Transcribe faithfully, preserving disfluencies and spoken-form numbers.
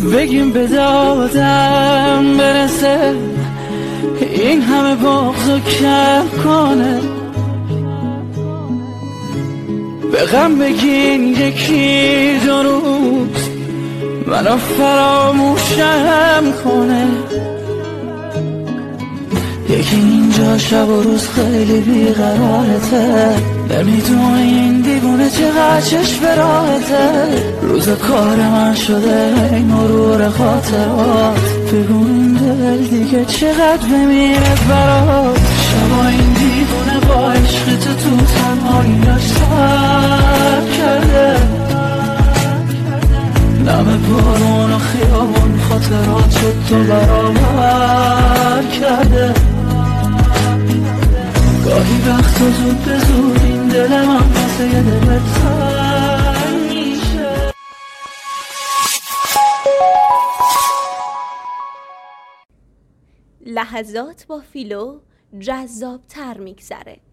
بگیم به دادم برسه، این همه بغضو کم کنه. به غم بگین یکی دو روز منو فراموشم کنه. یکی اینجا شب و روز خیلی بیقرارته، نمیدونه این دیوونه چقدر چشم به راحته. روز کار من شده این مرور خاطرات، بگو این دل دیگه چقدر بمیره برات. شبا این دیوونه با عشق تو تو تنهاییاش سر کرده، نم بارون و خیابون خاطرات شد تو برابر کرده. گاهی وقت و زود به زود این دل من واسه یه دل تنگ میشه. لحظات با فیلو جذاب تر میگذره.